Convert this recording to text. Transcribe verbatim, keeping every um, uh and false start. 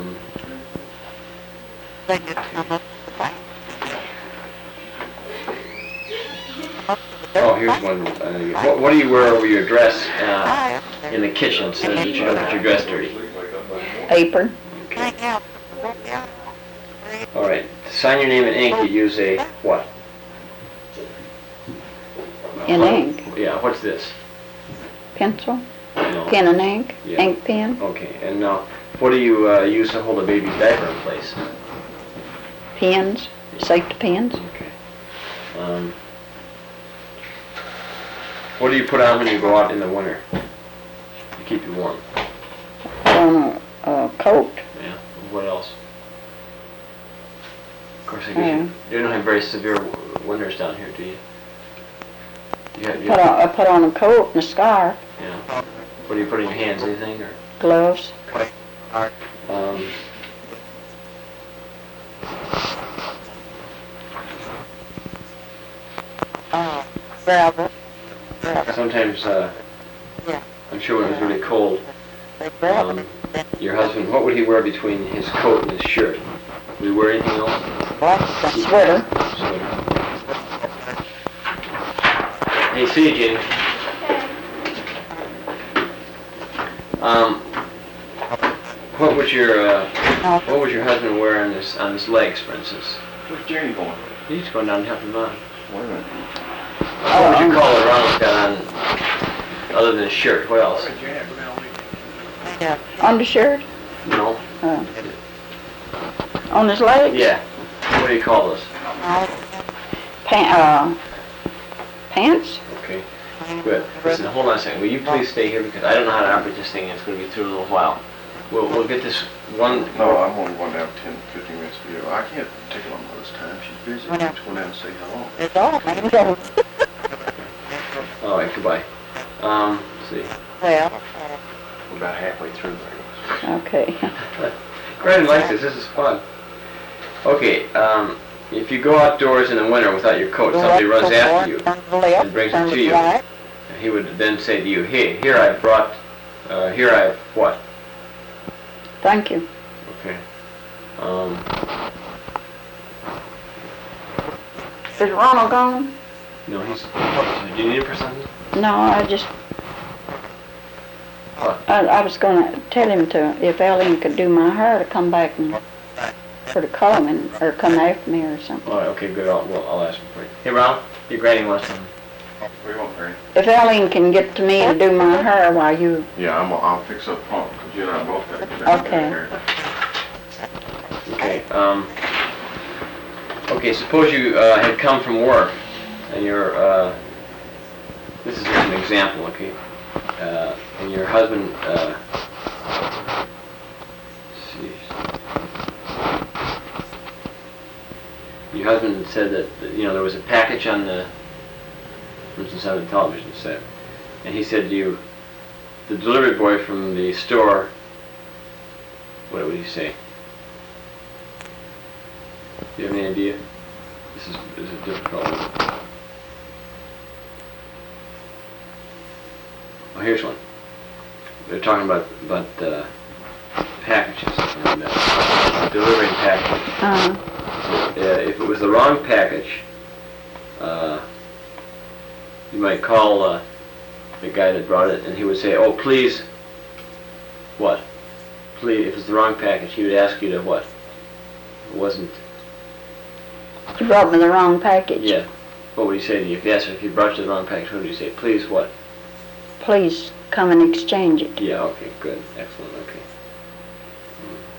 Um, They just come up to the bank. Come up to the oh, dirt here's bank. one. Uh, what, what do you wear over your dress uh, Right up there. in the kitchen so that you don't get your dress dirty? Apron. Okay. Hang out, walk out. All right. To sign your name in ink, you use a what? In Uh, ink. Yeah. What's this? Pencil. No. Pen and ink. Yeah. Ink pen. Okay. And now, what do you uh, use to hold a baby's diaper in place? Pins. Safety pins. Okay. Um, what do you put on when you go out in the winter to keep you warm? Put on a, a coat. Yeah. What else? Of course, I guess Yeah. you, you don't have very severe w- winters down here, do you? You have, you Put on, I put on a coat and a scarf. Yeah. What do you put in your hands? Anything or? Gloves. Um, Uh, gravel. Gravel. sometimes, uh, Yeah. I'm sure when it was really cold, They gravel um, it. Then your husband, what would he wear between his coat and his shirt? Would he wear anything else? black A sweater. Sweater. Hey, see you, Jenny. Um, what would your uh, what would your husband wear on his on his legs, for instance? Where's Jerry going? He's going down to help him out. Wait a minute. What would you call it Ronald's got on other than his shirt? What else? Yeah. Undershirt. No. Uh, on his legs. Yeah. What do you call this? Pa- uh, pants. Okay. Good. Listen, hold on a second. Will you please stay here because I don't know how to operate this thing and it's going to be through a little while. We'll we'll get this one. No, I'm only going down ten, fifteen minutes video. I can't take it on Mother's time. She's busy. I'm just going down and say hello. It's all mangoes. All right. Goodbye. Um. Let's see. Well, We're about halfway through there. Okay. Brandon likes this. This is fun. Okay. Um. If you go outdoors in the winter without your coat, somebody runs after you turn to the left, and brings turn it to the you. right. And he would then say to you, "Hey, here I brought. Uh, here I what?" Thank you. Okay. Um. Is Ronald gone? No, he's. Do you need him for something? No, I just. What? I, I was gonna tell him to, if Ellen could do my hair, to come back and put a comb in, or come after me or something. All right. Okay. Good. I'll well, I'll ask him for you. Hey, Ron. Your granny wants something. Where you want, Barry? If Ellen can get to me to do my hair while you, Yeah, I'm, I'll fix up pump, because you and I both got to get out Okay. there. Okay. Um. Okay. Suppose you uh, had come from work, and your uh, this is just an example. Okay. Uh, and your husband. Uh, let's see. Your husband said that that, you know there was a package on the, for instance, on the television set, and he said to you, the delivery boy from the store. What would he say? Do you have any idea? This is this is difficult. Oh, here's one. They're talking about about uh, packages and uh, delivering packages. uh, Uh, if it was the wrong package, uh, you might call uh, the guy that brought it, and he would say, "Oh, please, what? Please." If it's the wrong package, he would ask you to what? It wasn't. you brought me the wrong package. Yeah. What would he say to you? If he asked if you brought you the wrong package, what would you say? Please what? Please come and exchange it. Yeah, okay, good. Excellent, okay.